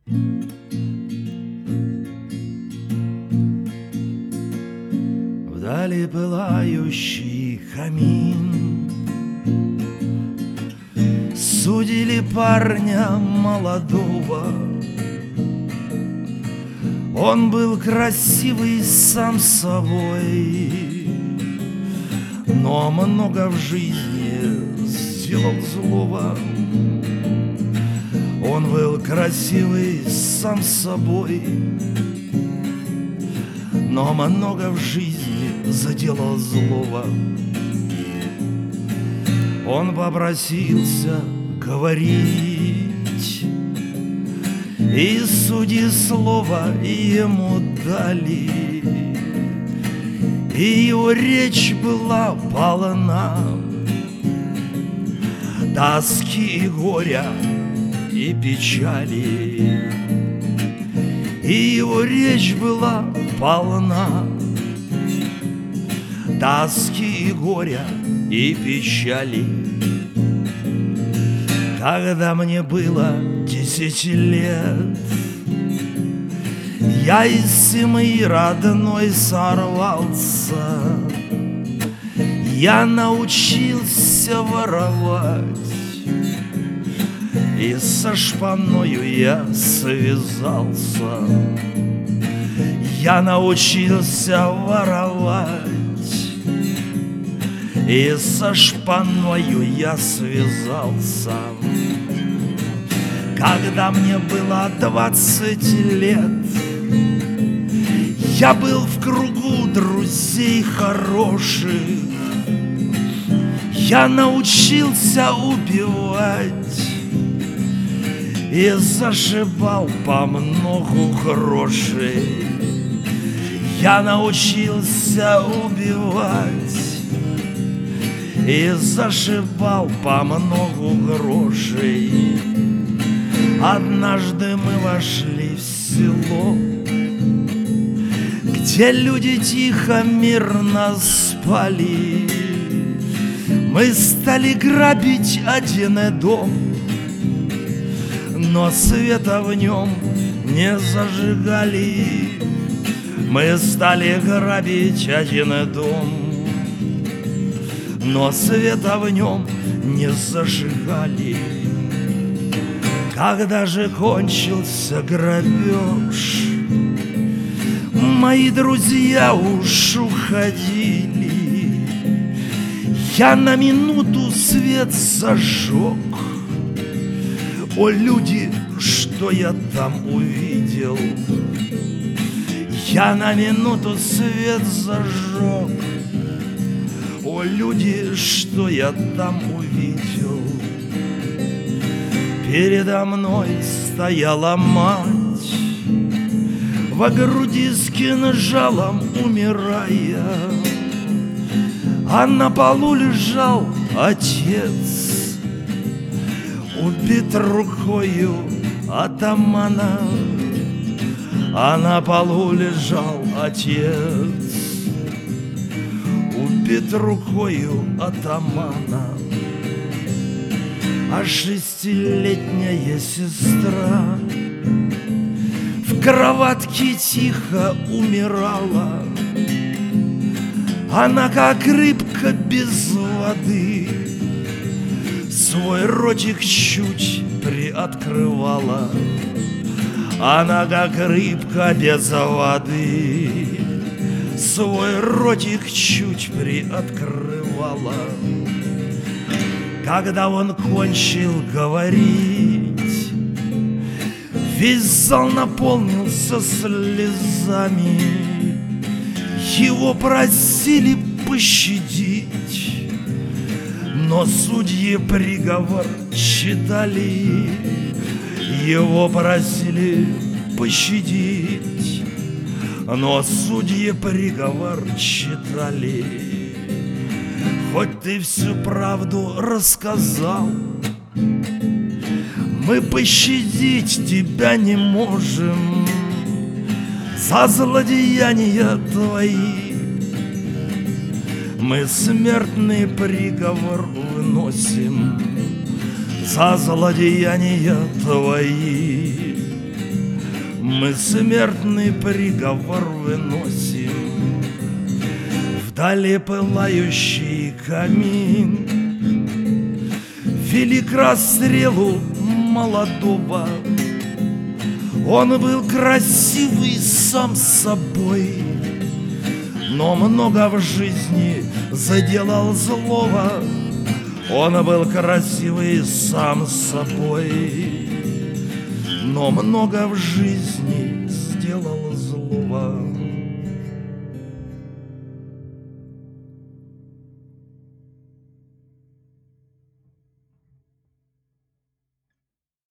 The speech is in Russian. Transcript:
Вдали пылающий камин, судили парня молодого. Он был красивый сам собой, но много в жизни сделал злого. Он был красивый сам собой, но много в жизни заделал злого. Он попросился говорить, и судьи слово ему дали, и его речь была полна тоски и горя и печали. И его речь была полна тоски и горя и печали. Когда мне было 10 лет, я из семьи родной сорвался. Я научился воровать, и со шпаною я связался. Я научился воровать, и со шпаною я связался. Когда мне было 20 лет, я был в кругу друзей хороших. Я научился убивать и зашибал по многу грошей. Я научился убивать и зашибал по многу грошей. Однажды мы вошли в село, где люди тихо, мирно спали. Мы стали грабить один дом, но света в нем не зажигали. Мы стали грабить один дом, но света в нем не зажигали. Когда же кончился грабеж, мои друзья уж уходили. Я на минуту свет зажег. О, люди, что я там увидел! Я на минуту свет зажег. О, люди, что я там увидел! Передо мной стояла мать, во груди с кинжалом умирая, а на полу лежал отец, убит рукою атамана. А на полу лежал отец, убит рукою атамана. А 6-летняя сестра в кроватке тихо умирала. Она, как рыбка без воды, свой ротик чуть приоткрывала. Она, как рыбка без воды, свой ротик чуть приоткрывала. Когда он кончил говорить, весь зал наполнился слезами. Его просили пощадить, но судьи приговор читали. Его просили пощадить, но судьи приговор читали. Хоть ты всю правду рассказал, мы пощадить тебя не можем за злодеяния твои. Мы смертный приговор выносим за злодеяния твои. Мы смертный приговор выносим, вдали пылающий камин. Вели к расстрелу молодого, он был красивый сам собой, но много в жизни заделал злого. Он был красивый сам собой, но много в жизни сделал злого.